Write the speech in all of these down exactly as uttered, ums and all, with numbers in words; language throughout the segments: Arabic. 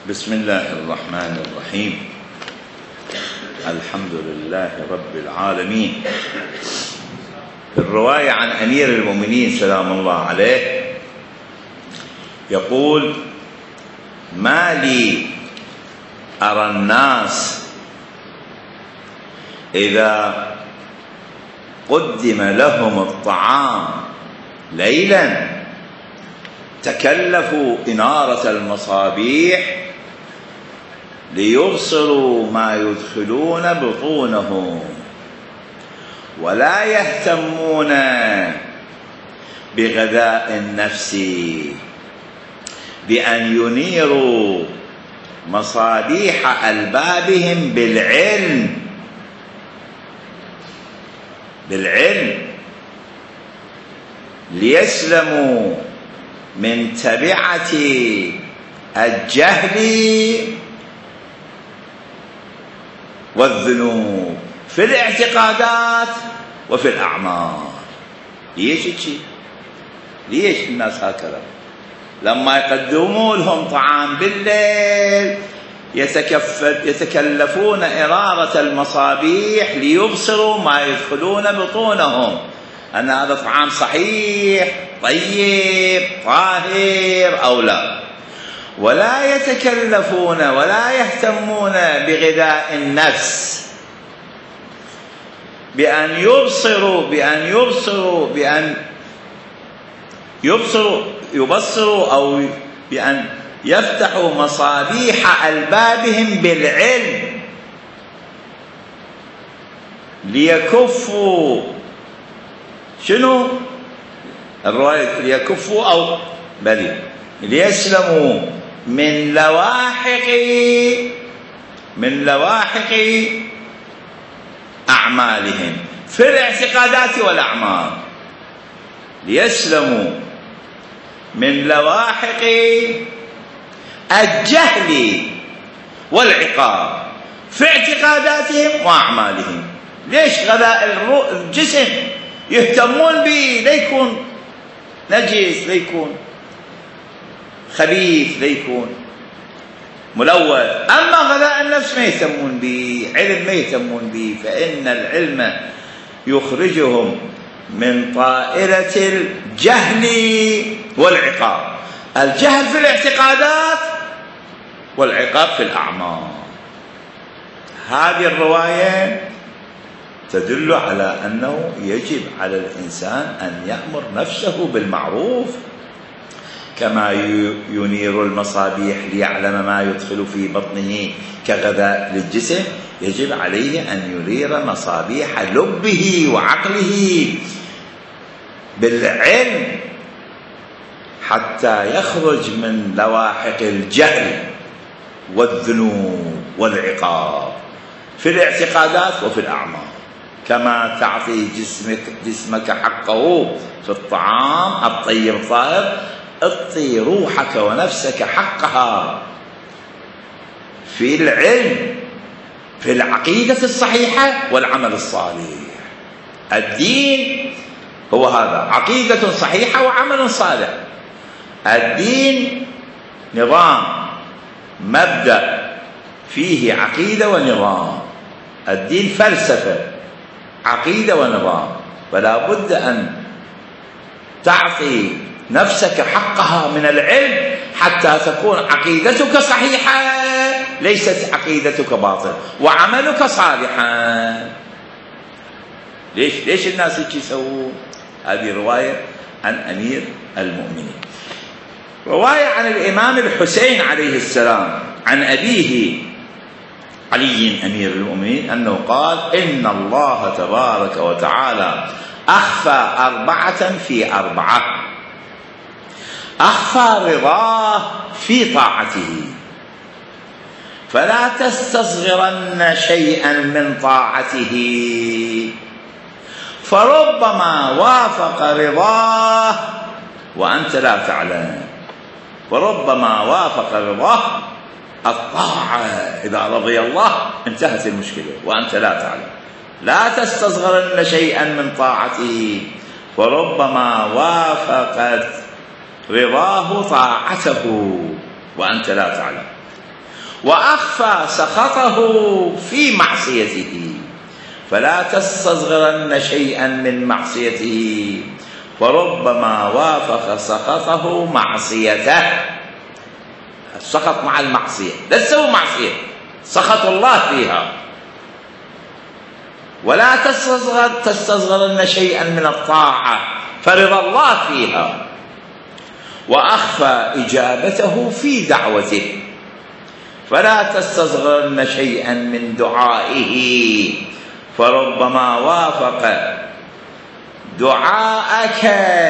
بسم الله الرحمن الرحيم. الحمد لله رب العالمين. الرواية عن أمير المؤمنين سلام الله عليه يقول: ما لي أرى الناس إذا قدم لهم الطعام ليلا تكلفوا إنارة المصابيح ليبصروا ما يدخلون بطونهم، ولا يهتمون بغذاء النفس بأن ينيروا مصابيح ألبابهم بالعلم بالعلم ليسلموا من تبعة الجهل والذنوب في الاعتقادات وفي الأعمال. ليش شيء؟ ليش الناس هكذا؟ لما يقدموا لهم طعام بالليل يتكلفون إنارة المصابيح ليبصروا ما يدخلون بطونهم، أن هذا طعام صحيح طيب طاهر أو لا، ولا يتكلفون ولا يهتمون بغذاء النفس بأن يبصروا بأن يبصروا بأن يبصروا يبصروا أو بأن يفتحوا مصابيح ألبابهم بالعلم ليكفوا شنو الرواية؟ ليكفوا أو بل ليسلموا من لواحق من لواحق أعمالهم في الاعتقادات والأعمال، ليسلموا من لواحق الجهل والعقاب في اعتقاداتهم وأعمالهم. ليش غذاء الجسم يهتمون به ليكون نجس، ليكون خبيث، ليكون ملوث، أما غذاء النفس ما يهتمون به، علم ما يهتمون به، فإن العلم يخرجهم من طائرة الجهل والعقاب، الجهل في الاعتقادات والعقاب في الأعمال. هذه الرواية تدل على أنه يجب على الإنسان أن يأمر نفسه بالمعروف كما ينير المصابيح ليعلم ما يدخل في بطنه كغذاء للجسم، يجب عليه أن ينير مصابيح لبه وعقله بالعلم حتى يخرج من لواحق الجهل والذنوب والعقاب في الاعتقادات وفي الأعمال. كما تعطي جسمك جسمك حقه في الطعام الطيب الطاهر، اعطي روحك ونفسك حقها في العلم، في العقيدة الصحيحة والعمل الصالح. الدين هو هذا، عقيدة صحيحة وعمل صالح. الدين نظام، مبدأ فيه عقيدة ونظام. الدين فلسفة، عقيدة ونظام، فلا بد أن تعطي نفسك حقها من العلم حتى تكون عقيدتك صحيحة ليست عقيدتك باطلة وعملك صالحا. ليش ليش الناس هيك يسوون؟ هذه رواية عن أمير المؤمنين. رواية عن الإمام الحسين عليه السلام عن أبيه علي أمير المؤمنين أنه قال: إن الله تبارك وتعالى أخفى أربعة في أربعة: أخفى رضاه في طاعته، فلا تستصغرن شيئا من طاعته، فربما وافق رضاه وأنت لا تعلم، وربما وافق رضاه الطاعة، إذا رضي الله انتهت المشكلة وأنت لا تعلم. لا تستصغرن شيئا من طاعته، وربما وافقت رضاه طاعته وأنت لا تعلم. وأخفى سخطه في معصيته، فلا تستصغرن شيئا من معصيته، فربما وافق سخطه معصيته. السخط مع المعصية، لا تسوي معصية، سخط الله فيها. ولا تستصغر تستصغرن شيئا من الطاعة، فرضا الله فيها. وأخفى إجابته في دعوته، فلا تستصغرن شيئا من دعائه، فربما وافق دعاءك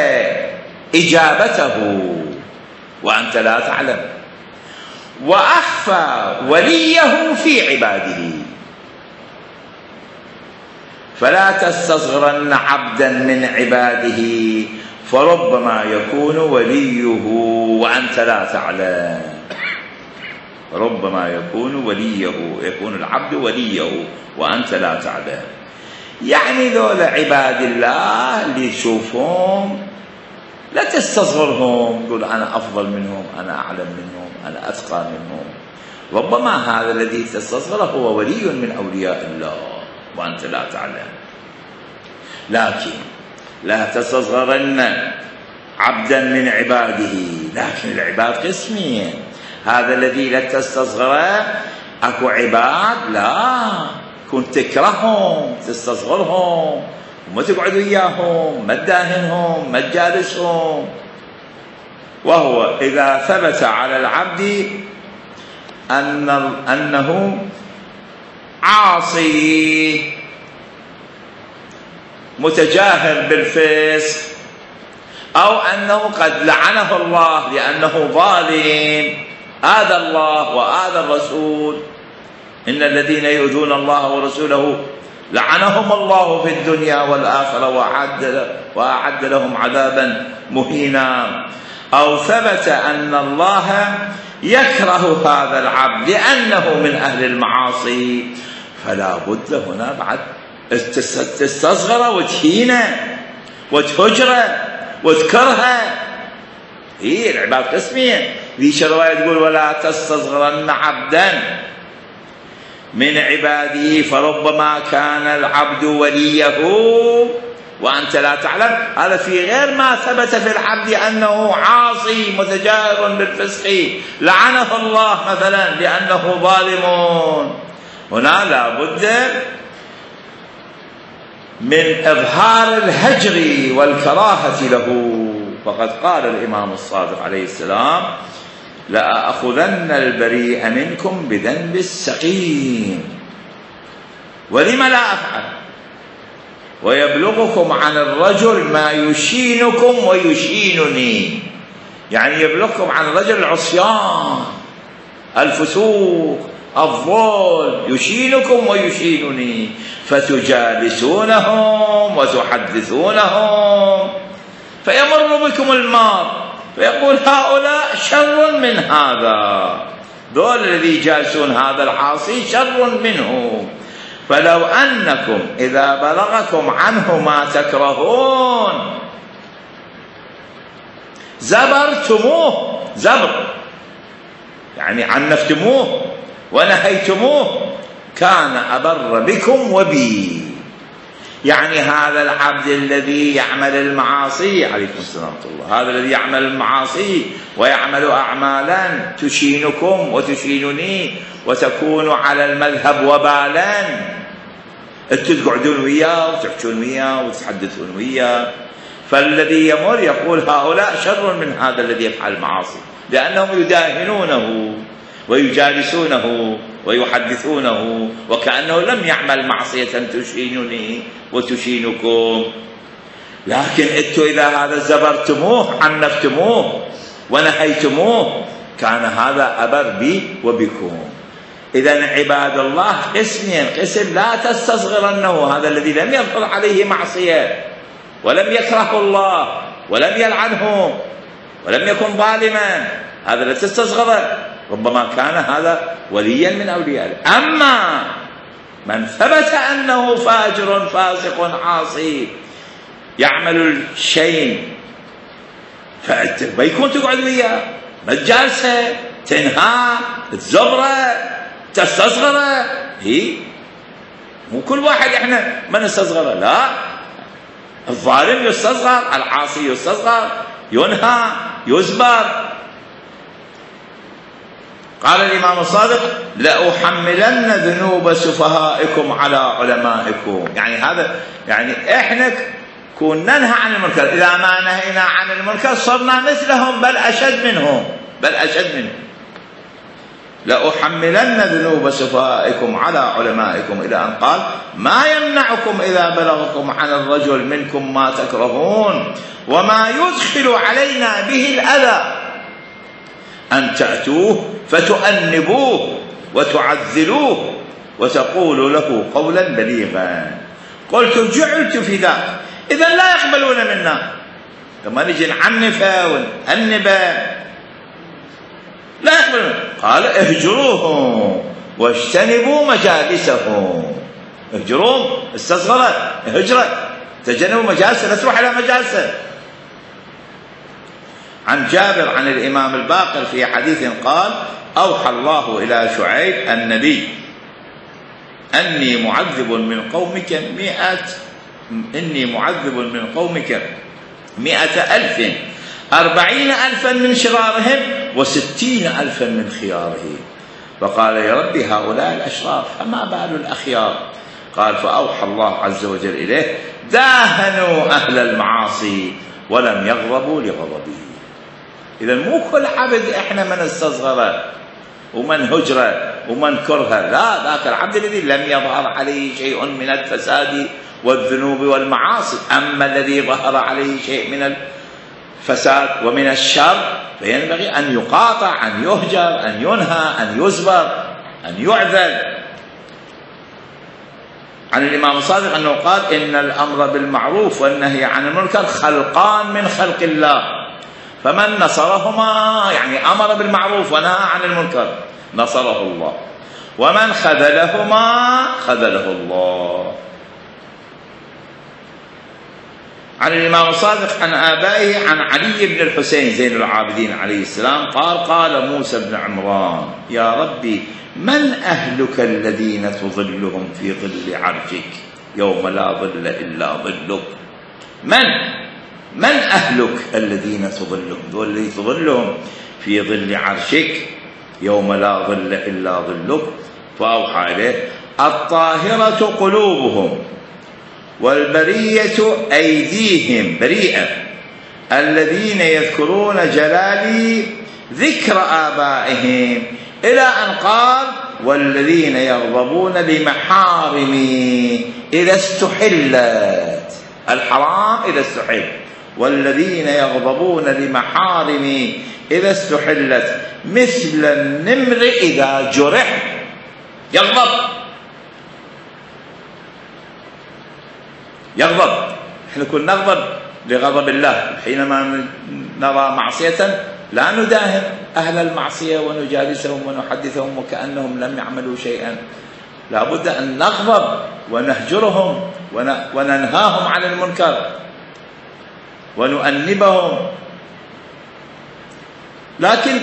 إجابته وأنت لا تعلم. وأخفى وليه في عباده، فلا تستصغرن عبدا من عباده، فربما يكون وليه وأنت لا تعلم. ربما يكون وليه، يكون العبد وليه وأنت لا تعلم. يعني ذول عباد الله اللي تشوفهم لا تستصغرهم، تقول أنا أفضل منهم، أنا أعلم منهم، أنا أتقى منهم. ربما هذا الذي تستصغره هو ولي من أولياء الله وأنت لا تعلم. لكن لا تستصغرن عبدا من عباده، لكن العباد قسمين. هذا الذي لا تستصغره، أكو عباد لا كنت تكرههم تستصغرهم وما تقعد وياهم، ما تداهنهم، ما تجالسهم. وهو إذا ثبت على العبد أن أنه عاصي متجاهل بالفسق، أو أنه قد لعنه الله لأنه ظالم، آذى الله وآذى الرسول. إن الذين يؤذون الله ورسوله لعنهم الله في الدنيا والآخرة وأعد, وأعد لهم عذابا مهينا. أو ثبت أن الله يكره هذا العبد لأنه من أهل المعاصي، فلا بد هنا بعد تستصغره وتهينه وتهجره وتكرهه. هي العباد قسمين. في رواية تقول ولا تستصغرن عبدا من عباده، فربما كان العبد وليه وأنت لا تعلم. هذا في غير ما ثبت في العبد أنه عاصي متجاهر بالفسق لعنه الله مثلا لأنه ظالم. هنا لا بد من إظهار الهجر والكراهة له. فقد قال الإمام الصادق عليه السلام لأخذن البريء منكم بذنب السقيم، ولم لا أفعل؟ ويبلغكم عن الرجل ما يشينكم ويشينني، يعني يبلغكم عن الرجل العصيان، الفسوق، الظلم، يشينكم ويشينني، فتجالسونهم وتحدثونهم، فيمر بكم المار فيقول هؤلاء شر من هذا، دول الذي يجالسون هذا العاصي شر منه. فلو أنكم إذا بلغكم عنه ما تكرهون زبرتموه، زبر يعني عنفتموه ونهيتموه، كان أبر بكم وبي. يعني هذا العبد الذي يعمل المعاصي، عليكم السلام ورحمة الله، هذا الذي يعمل المعاصي ويعمل أعمالا تشينكم وتشينني وتكون على المذهب وبالا، انتم تقعدون وياه وتحكون وياه وتتحدثون وياه، فالذي يمر يقول هؤلاء شر من هذا الذي يفعل المعاصي، لأنهم يداهنونه ويجالسونه ويحدثونه وكأنه لم يعمل معصية تشينني وتشينكم. لكن انتم إذا هذا زبرتموه عنفتموه ونهيتموه كان هذا أبر بي وبكم. إذن عباد الله قسمين، قسم لا تستصغرنه، هذا الذي لم يدخل عليه معصية ولم يكره الله ولم يلعنه ولم يكن ظالما، هذا لا تستصغره، ربما كان هذا وليا من أولياء. أما من ثبت أنه فاجر فاسق عاصي يعمل الشيء فيكون تقعد وياه، ما تجالسه، تنهاه، تزبره، تستصغره. هي مو كل واحد احنا ما نستصغره، لا، الظالم يستصغر، العاصي يستصغر، ينهى، يزبر. قال الإمام الصادق: لأحملن ذنوب سفهائكم على علمائكم. يعني هذا يعني احنا كنا ننهى عن المنكر، إذا ما نهينا عن المنكر صرنا مثلهم بل أشد منهم، بل أشد منهم. لأحملن ذنوب سفهائكم على علمائكم، إلى أن قال: ما يمنعكم إذا بلغكم عن الرجل منكم ما تكرهون وما يدخل علينا به الأذى أن تأتوه فتؤنبوه وتعذلوه وتقولوا له قولا بليغا. قلت: جعلت في ذاك، إذا لا يقبلون منا، لما نجي نعنفه ونأنبه لا يقبلون. قال: اهجروهم واجتنبوا مجالسهم. اهجروهم، استصغرت، هجرت، تجنبوا مجالسه، لا تروح على مجالسه. عن جابر عن الإمام الباقر في حديث قال: أوحى الله إلى شعيب النبي: أني معذب من قومك مئة إني معذب من قومك مئة ألف، أربعين ألفا من شرارهم وستين ألفا من خيارهم. فقال: يا ربي هؤلاء الأشرار فما بال الأخيار؟ قال: فأوحى الله عز وجل إليه: داهنوا أهل المعاصي ولم يغضبوا لغضبه. إذا مو كل عبد إحنا من استصغره ومن هجره ومن كرهه، لا، ذاك العبد الذي لم يظهر عليه شيء من الفساد والذنوب والمعاصي. أما الذي ظهر عليه شيء من الفساد ومن الشر فينبغي أن يقاطع، أن يهجر، أن ينهى، أن يزبر، أن يعذل. عن الإمام الصادق أنه قال: إن الأمر بالمعروف والنهي عن المنكر خلقان من خلق الله، فمن نصرهما، يعني أمر بالمعروف ونهى عن المنكر، نصره الله، ومن خذلهما خذله الله. عن الإمام الصادق عن آبائه عن علي بن الحسين زين العابدين عليه السلام قال: قال موسى بن عمران: يا ربي من أهلك الذين تظلهم في ظل عرشك يوم لا ظل إلا ظلك؟ من من أهلك الذين تظلهم، دول اللي تظلهم في ظل عرشك يوم لا ظل إلا ظلك. فأوحى إليه: الطاهرة قلوبهم والبرية أيديهم بريئة، الذين يذكرون جلالي ذكر آبائهم، إلى أن قال: والذين يغضبون لمحارمي إذا استحلت، الحرام إذا استحل، والذين يغضبون لمحارمي إذا استحلت، مثل النمر إذا جرح يغضب، يغضب. احنا كنا نغضب لغضب الله حينما نرى معصية، لا نداهن أهل المعصية ونجالسهم ونحدثهم وكأنهم لم يعملوا شيئا. لا بد أن نغضب ونهجرهم وننهاهم عن المنكر ونؤنبهم. لكن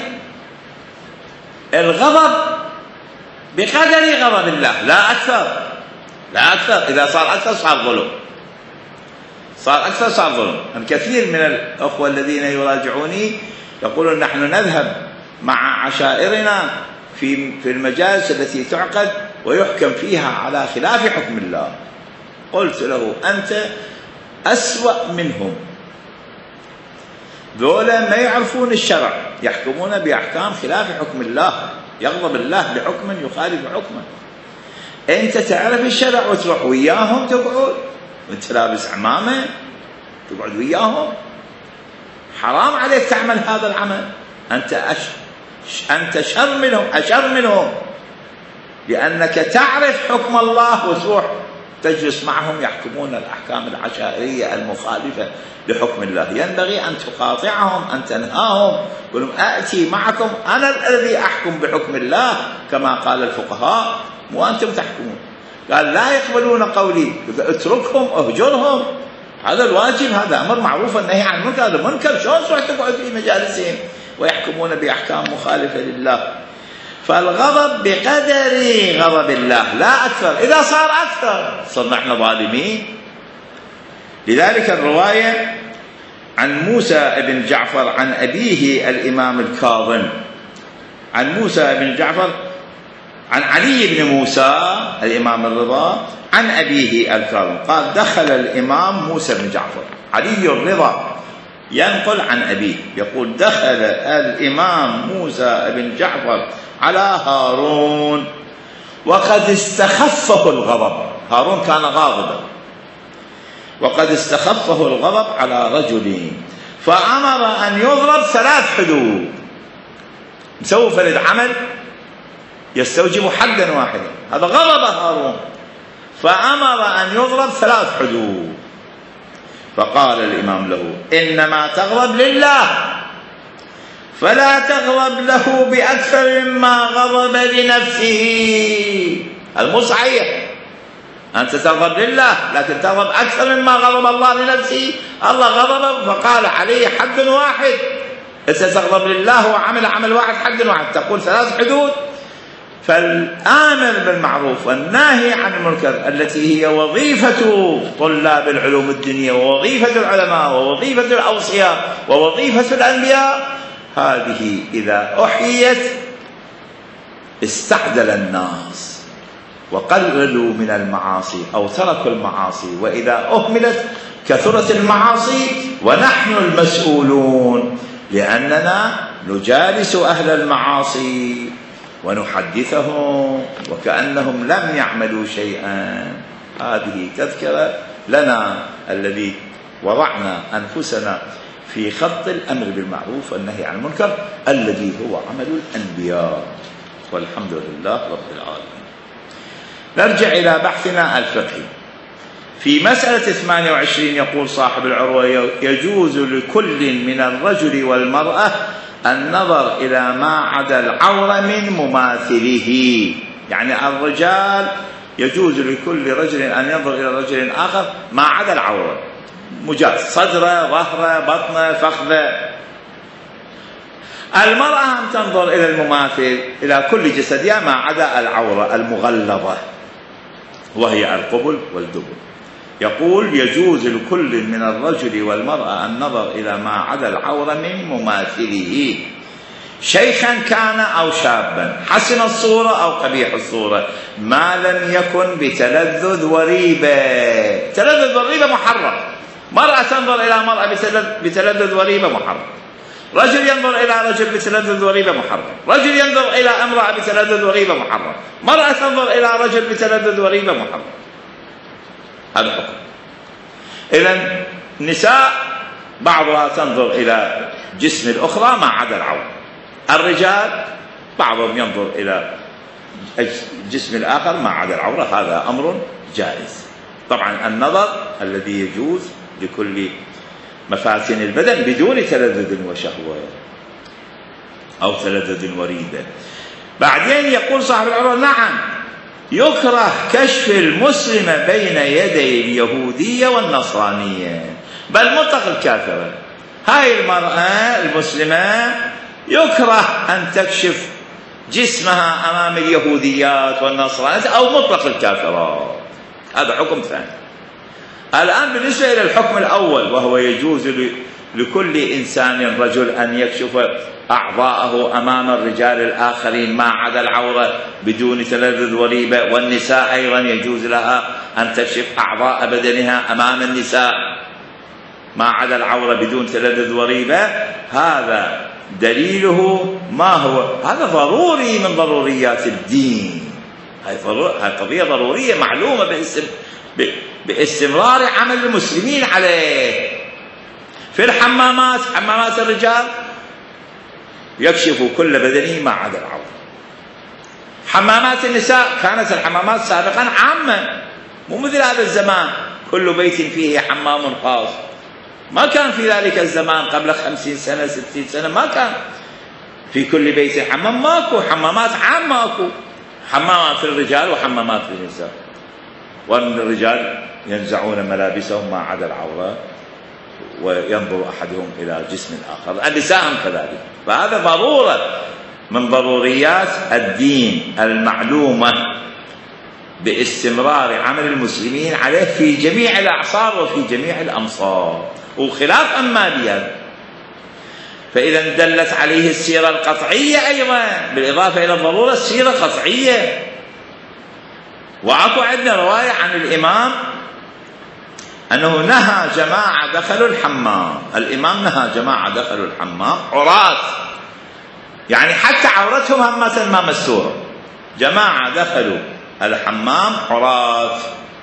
الغضب بقدر غضب الله، لا أكثر، لا أكثر. إذا صار أكثر صار ظلم، صار أكثر صار ظلم. الكثير من الأخوة الذين يراجعوني يقولون: نحن نذهب مع عشائرنا في في المجالس التي تعقد ويحكم فيها على خلاف حكم الله. قلت له: أنت أسوأ منهم، ذولا ما يعرفون الشرع، يحكمون بأحكام خلاف حكم الله، يغضب الله بحكم يخالف حكمه. أنت تعرف الشرع وتروح وياهم تقعد وأنت لابس عمامة تقعد وياهم، حرام عليك تعمل هذا العمل. أنت أش... أنت شر منهم، أشر منهم، لأنك تعرف حكم الله وتروح تجلس معهم يحكمون الأحكام العشائرية المخالفة لحكم الله. ينبغي أن تقاطعهم، أن تنهاهم، قل: أأتي معكم أنا الذي أحكم بحكم الله كما قال الفقهاء، وأنتم تحكمون. قال: لا يقبلون قولي، اتركهم، اهجرهم، هذا الواجب، هذا أمر معروف النهي عن المنكر. هذا منكر، شلون تروح تقعد في مجالسهم؟ ويحكمون بأحكام مخالفة لله. فالغضب بقدر غضب الله لا أكثر، إذا صار أكثر صرنا نحن ظالمين. لذلك الرواية عن موسى بن جعفر عن أبيه الإمام الكاظم، عن موسى بن جعفر عن علي بن موسى الإمام الرضا عن أبيه الكاظم قال: دخل الإمام موسى بن جعفر، علي الرضا ينقل عن أبيه يقول: دخل الإمام موسى بن جعفر على هارون وقد استخفه الغضب. هارون كان غاضبا، وقد استخفه الغضب على رجل فأمر أن يضرب ثلاث حدود. مسوي فرد عمل يستوجب حدا واحدا، هذا غضب هارون، فأمر أن يضرب ثلاث حدود. فقال الإمام له: إنما تغضب لله، فلا تغضب له بأكثر مما غضب لنفسه. هذا مو صحيح، أنت تغضب لله لكن تغضب أكثر مما غضب الله لنفسه. الله غضب فقال عليه حد واحد، أنت تغضب لله وعمل عمل واحد حد واحد، تقول ثلاث حدود. فالآمر بالمعروف والناهي عن المنكر التي هي وظيفة طلاب العلوم الدينية ووظيفة العلماء ووظيفة الأوصياء ووظيفة الأنبياء، هذه إذا أحيت استعدل الناس وقللوا من المعاصي أو تركوا المعاصي، وإذا أهملت كثرت المعاصي ونحن المسؤولون، لأننا نجالس أهل المعاصي ونحدثهم وكأنهم لم يعملوا شيئا. هذه تذكرة لنا الذي وضعنا أنفسنا في خط الأمر بالمعروف والنهي عن المنكر الذي هو عمل الأنبياء، والحمد لله رب العالمين. نرجع إلى بحثنا الفقهي. في مسألة ثمانية وعشرين يقول صاحب العروة: يجوز لكل من الرجل والمرأة النظر إلى ما عدا العورة من مماثله. يعني الرجال يجوز لكل رجل أن ينظر إلى رجل آخر ما عدا العورة، مجاز، صدره، ظهره، بطنه، فخذه. المرأة أن تنظر إلى المماثل إلى كل جسدها ما عدا العورة المغلظة وهي القبل والدبر. يقول: يجوز لكل من الرجل والمرأة النظر إلى ما عدا العورة من مماثله، شيخا كان أو شابا، حسن الصورة أو قبيح الصورة، ما لم يكن بتلذذ وريبة. تلذذ وريبة محرم، مرأة تنظر إلى مرأة بتلذذ وريبة محرم، رجل ينظر إلى رجل بتلذذ وريبة محرم، رجل ينظر إلى امرأة بتلذذ وريبة محرم، مرأة تنظر إلى رجل بتلذذ وريبة محرم. هذا حكم. إذن النساء بعضها تنظر إلى جسم الأخرى ما عدا العورة، الرجال بعضهم ينظر إلى جسم الآخر ما عدا العورة، هذا أمر جائز. طبعا النظر الذي يجوز لكل مفاتن البدن بدون تلذذ وشهوة أو تلذذ وريبة. بعدين يقول صاحب العروة: نعم يكره كشف المسلمة بين يدي اليهودية والنصرانية، بل مطلق الكافرة. هاي المرأة المسلمة يكره أن تكشف جسمها أمام اليهوديات والنصرانيات أو مطلق الكافرات، هذا حكم ثاني. الآن بالنسبة إلى الحكم الأول وهو يجوز لكل إنسان رجل أن يكشف أعضاءه أمام الرجال الآخرين ما عدا العورة بدون تلذذ وريبة، والنساء أيضا يجوز لها أن تكشف أعضاء بدنها أمام النساء ما عدا العورة بدون تلذذ وريبة. هذا دليله ما هو؟ هذا ضروري من ضروريات الدين، هذه قضية ضرورية معلومة باستمرار عمل المسلمين عليه. في الحمامات، حمامات الرجال يكشف كل بدنه ما عدا العورة. حمامات النساء كانت الحمامات سابقا عامة، مو مثل هذا الزمان كل بيت فيه حمام خاص. ما كان في ذلك الزمان قبل خمسين سنة ستين سنة ما كان في كل بيت حمام، ماكو حمامات عامة، ماكو حمامات في الرجال وحمامات في النساء. والرجال ينزعون ملابسهم ما عدا العورة، وينظر أحدهم إلى جسم الآخر، النساء هم كذلك. فهذا ضرورة من ضروريات الدين المعلومة باستمرار عمل المسلمين عليه في جميع الأعصار وفي جميع الأمصار، وخلاف أماليات. فإذا دلت عليه السيرة القطعية أيضا بالإضافة إلى الضرورة السيرة قطعية. وعطوا عندنا رواية عن الإمام أنه نهى جماعة دخلوا الحمام، الإمام نهى جماعة دخلوا الحمام عراة، يعني حتى عورتهم هم مثل ما مستورة. جماعة دخلوا الحمام عراة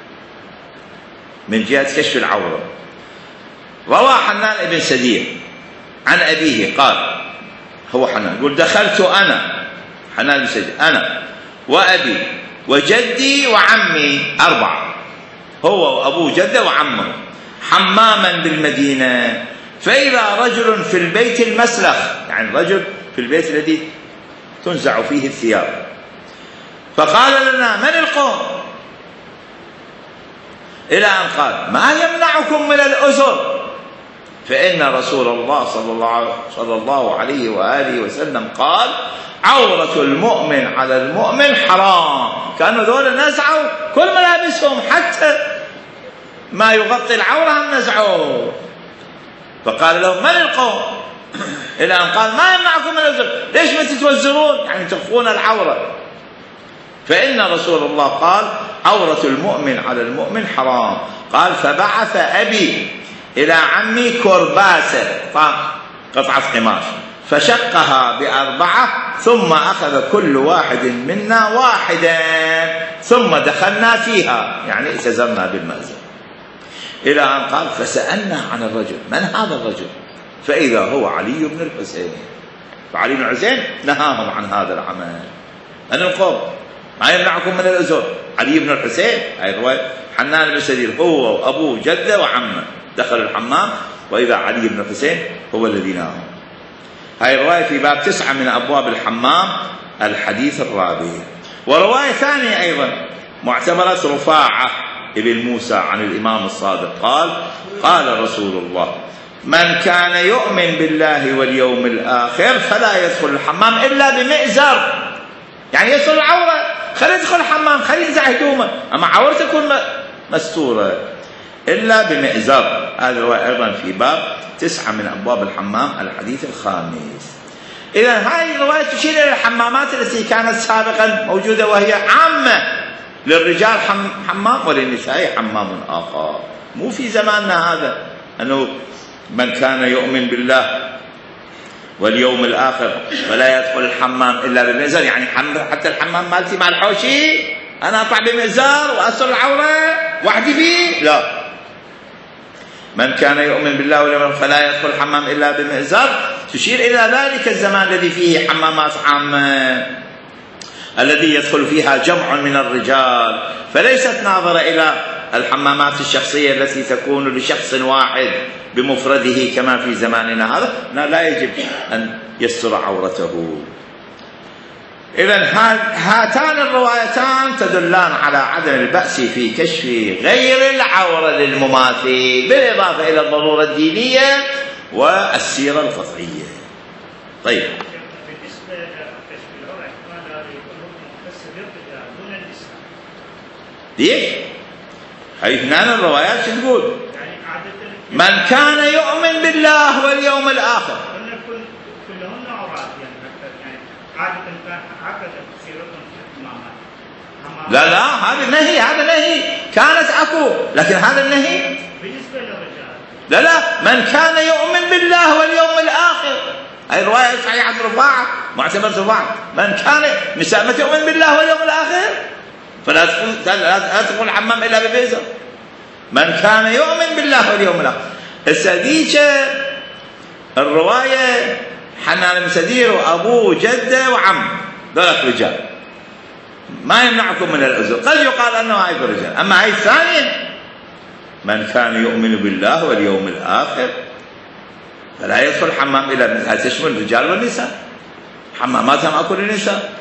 من جهة كشف العورة. روى حنان بن سدير عن أبيه قال، هو حنان يقول دخلت أنا حنان بن سدير أنا وأبي وجدي وعمي أربعة، هو وأبو جده وعمه، حماما بالمدينة، فإذا رجل في البيت المسلخ، يعني رجل في البيت الذي تنزع فيه الثياب، فقال لنا من القوم؟ إلى أن قال ما يمنعكم من الأزر؟ فإن رسول الله صلى الله عليه وآله وسلم قال عورة المؤمن على المؤمن حرام. كانوا ذولا نزعوا كل ملابسهم حتى ما يغطي العورة هم نزعوا. فقال لهم من القوم؟ إلى أن قال ما يمنعكم من الأزر؟ ليش ما تتوزرون؟ يعني تخفون العورة. فإن رسول الله قال عورة المؤمن على المؤمن حرام. قال فبعث أبي إلى عمي كرباسة قطعة قماش فشقها بأربعة، ثم أخذ كل واحد منا واحدا، ثم دخلنا فيها، يعني اتزرنا بالمأزر. إلى أن قال فسألنا عن الرجل من هذا الرجل؟ فإذا هو علي بن الحسين. فعلي بن الحسين نهاهم عن هذا العمل. من القوم؟ ما يمنعكم من الأزر؟ علي بن الحسين. هاي رواية حنان بن سدير، هو وأبوه جده وعمه دخلوا الحمام، وإذا علي بن الحسين هو الذي نهاهم. هاي الرواية في باب تسعة من أبواب الحمام الحديث الرابع. ورواية ثانية أيضا معتبرة رفاعة ابن موسى عن الإمام الصادق قال قال رسول الله من كان يؤمن بالله واليوم الآخر فلا يدخل الحمام إلا بمئزر، يعني يدخل العورة، خلي يدخل الحمام، خلي ينزع هدومه، أما عورته تكون مستورة، إلا بمئزر. هذه الرواية أيضا في باب تسعة من أبواب الحمام الحديث الخامس. إذا هذه الرواية تشير إلى الحمامات التي كانت سابقا موجودة، وهي عامة للرجال حمام وللنساء حمام آخر. مو في زماننا هذا أنه من كان يؤمن بالله واليوم الآخر فلا يدخل الحمام إلا بمئزر، يعني حتى الحمام مالتي مع الحوشي أنا أطلع بمئزر وأسر العورة وحدي فيه؟ لا. من كان يؤمن بالله واليوم الآخر فلا يدخل الحمام إلا بمئزر، تشير إلى ذلك الزمان الذي فيه حمامات عامة الذي يدخل فيها جمع من الرجال، فليست ناظرة إلى الحمامات الشخصية التي تكون لشخص واحد بمفرده كما في زماننا هذا، لا يجب أن يستر عورته. إذن هاتان الروايتان تدلان على عدم البأس في كشف غير العورة للمماثل، بالإضافة إلى الضرورة الدينية والسيرة القطعية. طيب بالنسبة لكشف العورة احتمال يكون مختص بالرجال دون النساء. ليش؟ هاي اثنان الروايات شو تقول؟ يعني عادة من كان يؤمن بالله واليوم الآخر كلهن عورات، يعني عادة كان هكذا سيرتهم في الحمامات. لا لا هذا نهي، هذا نهي كانت أكو، لكن هذا النهي بالنسبة للرجال لا لا من كان يؤمن بالله واليوم الآخر. هاي رواية صحيحة رفاعة معتبرة رفاعة. من كان نساء ما تؤمن بالله واليوم الآخر فلا تدخل لا تدخل الحمام إلا بمئزر. من كان يؤمن بالله واليوم الآخر. السديجة الرواية حنان بن سدير وأبوه جده وعم ذلك رجال، ما يمنعكم من الأزر. قد يقال أنه هاي الرجال، أما هاي الثانية من كان يؤمن بالله واليوم الآخر فلا يدخل الحمام إلا بمئزر، تشمل الرجال والنساء، حماماتهم أكو للنساء.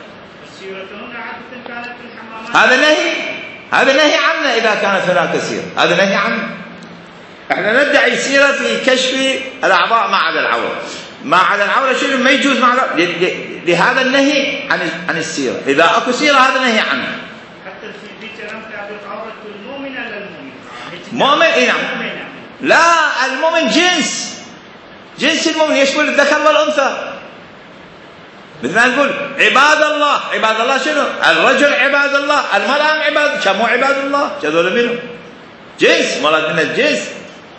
هذا نهي، هذا نهي عنه إذا كانت هناك سيرة، هذا نهي عنه. احنا ندعي سيرة في كشف الأعضاء ما عدا العورة. ما عدا العورة شنو ما يجوز مع لهذا النهي عن عن السيرة. إذا أكو سيرة هذا نهي عنها. حتى في كلام تعبير عورة المؤمن على المؤمن. مؤمن إيه نعم. لا المؤمن جنس جنس المؤمن يشمل الذكر والأنثى. مثل ما نقول عباد الله، عباد الله شنو؟ الرجل عباد الله، المرأة عباد، شمو عباد الله، هذول منهم جنس، مراد من الجنس.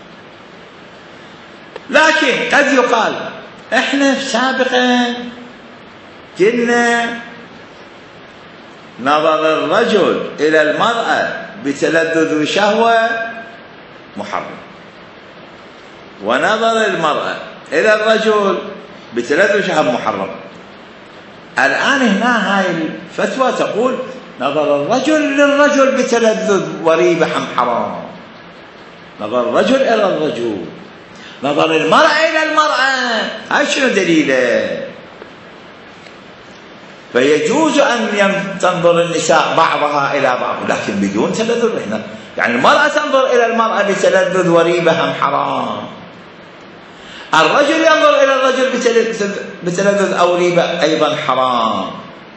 لكن قد يقال احنا سابقا قلنا نظر الرجل الى المرأة بتلذذ وشهوة محرم، ونظر المرأة الى الرجل بتلذذ وشهوة محرم. الآن هنا هاي الفتوى تقول نظر الرجل للرجل بتلذذ وريبة حرام، نظر الرجل إلى الرجل، نظر المرأة إلى المرأة، هاي شنو دليله؟ فيجوز أن تنظر النساء بعضها إلى بعض لكن بدون تلذذ. هنا يعني المرأة تنظر إلى المرأة بتلذذ وريبة حرام، الرجل ينظر إلى الرجل بتلذذ أو ريبة أيضا حرام.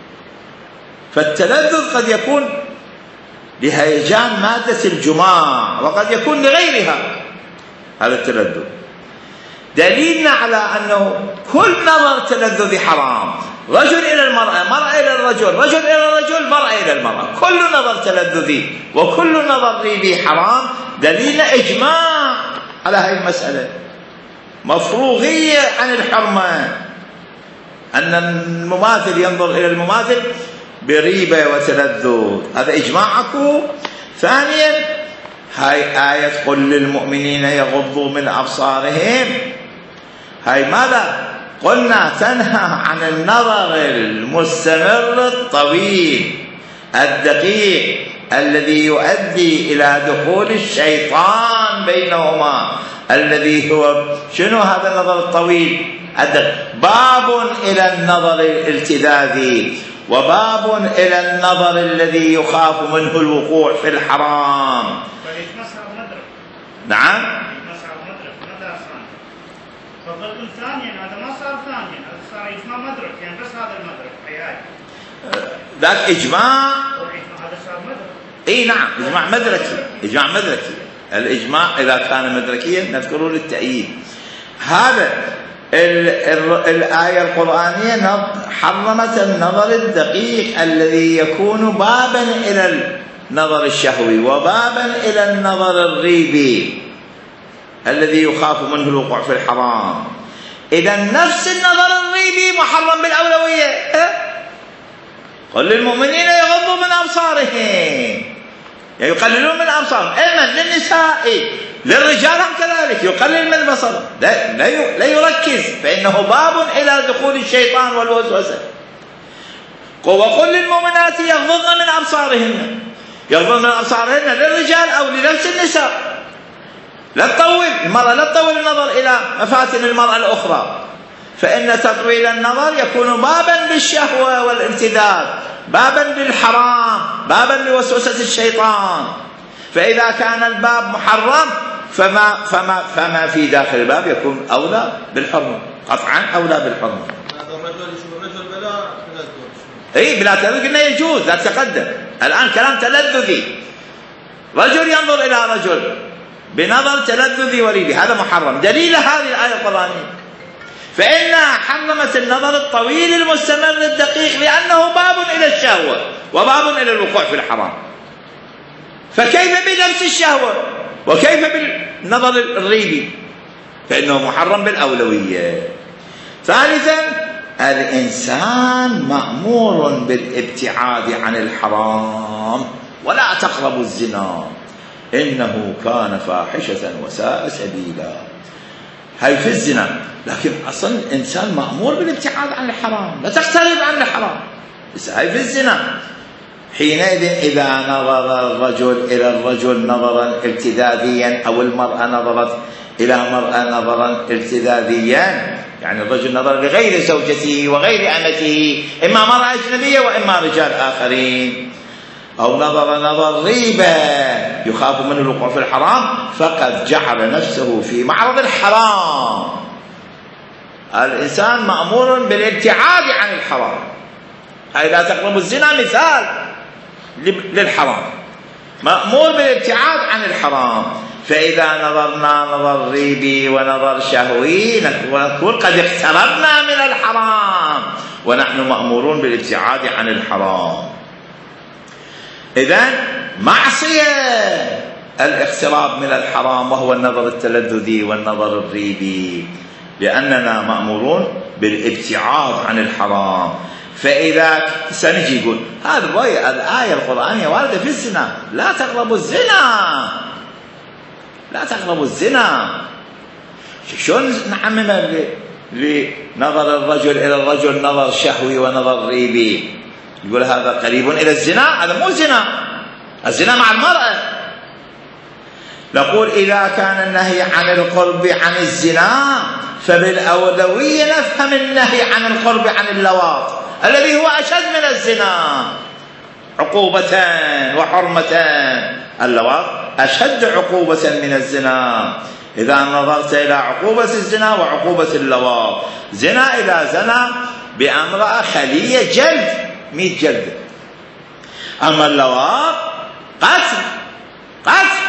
فالتلذذ قد يكون لهيجان مادة الجماع وقد يكون لغيرها، هذا التلذذ. دليلنا على أنه كل نظر تلذذ حرام، رجل إلى المرأة، مرأة إلى الرجل، رجل إلى الرجل، مرأة إلى المرأة، كل نظر تلذذي وكل نظر ريبي حرام. دليلنا إجماع على هذه المسألة، مفروغية عن الحرمة، أن المماثل ينظر إلى المماثل بريبة وتلذذ، هذا إجماعكم. ثانيا هاي آية قل للمؤمنين يغضوا من أبصارهم، هاي ماذا قلنا؟ تنهى عن النظر المستمر الطويل الدقيق الذي يؤدي إلى دخول الشيطان بينهما، الذي هو شنو هذا النظر الطويل؟ باب إلى النظر الالتذاذي وباب إلى النظر الذي يخاف منه الوقوع في الحرام. نعم فضلت ثانيا، هذا ما صار ثانيا، هذا صار إجماع مدرك، يعني بس هذا المدرك حياي ذاك إجماع، هذا صار مدرك. اي نعم إجماع مدركي، إجماع مدركي. الإجماع إذا كان مدركيا نذكره للتأييد. هذا ال ال الآية القرآنية حرمت النظر الدقيق الذي يكون بابا إلى النظر الشهوي وبابا إلى النظر الريبي الذي يخاف منه الوقوع في الحرام. إذا نفس النظر الريبي محرم بالأولوية. أه؟ قل للمؤمنين يغضوا من أبصارهم، يعني يقللون من أبصارهم. أما للنساء للرجال هم كذلك يقلل من بصره، لا, لا يركز، فإنه باب إلى دخول الشيطان والوسوسة. وقل للمؤمنات يغضضن من أبصارهن، يغضضن من أبصارهن للرجال أو لنفس النساء. لا تطول المرأة، لا تطول النظر إلى مفاتن المرأة الأخرى، فإن تطويل النظر يكون بابا للشهوة والامتداد، بابا للحرام، بابا لوسوسة الشيطان. فإذا كان الباب محرم فما فما فما في داخل الباب يكون أولى بالحرمة، قطعا أولى بالحرمة. هذا الرجل يشوف الرجل بلا تلذذ. اي بلا تلذذ قلنا يجوز، لا تقدم الآن كلام تلذذي، رجل ينظر إلى رجل بنظر تلذذي وريبي، هذا محرم. دليل هذه الآية القرآنية فإنها حرمت النظر الطويل المستمر الدقيق لأنه باب إلى الشهوة وباب إلى الوقوع في الحرام. فكيف بنفس الشهوة وكيف بالنظر الريبي؟ فإنه محرم بالأولوية. ثالثا الإنسان مأمور بالابتعاد عن الحرام، ولا تقربوا الزنا إنه كان فاحشة وساء سبيلا. هاي في الزنا، لكن أصلا الإنسان مأمور بالابتعاد عن الحرام، لا تقترب عن الحرام. بس هاي في الزنا. حينئذ إذا نظر الرجل إلى الرجل نظرا التذاذيا أو المرأة نظرت إلى مرأة نظرا التذاذيا، يعني الرجل نظر لغير زوجته وغير أمته، إما مرأة أجنبية وإما رجال آخرين، أو نظر نظر ريبة يخاف منه الوقوع في الحرام فقد جعل نفسه في معرض الحرام. الإنسان مأمور بالابتعاد عن الحرام، أي لا تقربوا الزنا مثال للحرام، مأمور بالابتعاد عن الحرام. فإذا نظرنا نظر ريبي ونظر شهوي نكون قد اقتربنا من الحرام ونحن مأمورون بالابتعاد عن الحرام. إذن معصية الاقتراب من الحرام وهو النظر التلذذي والنظر الريبي، لأننا مأمورون بالابتعاد عن الحرام. فإذا سنجي يقول هذا الرواية الآية القرآنية واردة في الزنا، لا تقربوا الزنا، لا تقربوا الزنا. شلون نعمم لنظر الرجل إلى الرجل نظر شهوي ونظر ريبي؟ يقول هذا قريب إلى الزنا، هذا مو زنا، الزنا مع المرأة. نقول إذا كان النهي عن القرب عن الزنا فبالأولوية نفهم النهي عن القرب عن اللواط الذي هو أشد من الزنا عقوبة وحرمة. اللواط أشد عقوبة من الزنا. إذا نظرت إلى عقوبة الزنا وعقوبة اللواط، زنا إذا زنى بامرأة خلية جلد مئة جلد، أما اللواط قتل قتل.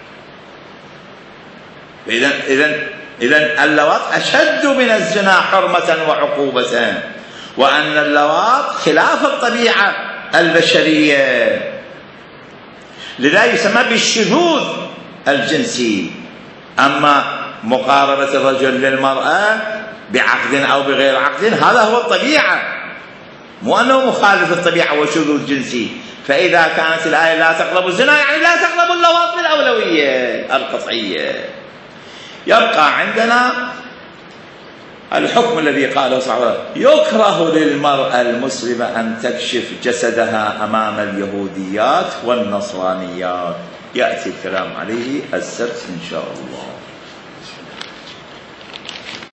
إذن إذن إذن اللواط أشد من الزنا حرمة وعقوبة، وأن اللواط خلاف الطبيعة البشرية، لذا يسمى بالشذوذ الجنسي. أما مقاربة الرجل للمرأة بعقد أو بغير عقد هذا هو الطبيعة، مو أنه مخالف الطبيعة وشذوذ جنسي. فإذا كانت الآية لا تقربوا الزنا يعني لا تقربوا اللواط بالأولوية القطعية. يبقى عندنا الحكم الذي قاله صلى الله عليه وسلم: يكره للمرأة المسلمة أن تكشف جسدها أمام اليهوديات والنصرانيات. يأتي الكلام عليه السبت إن شاء الله.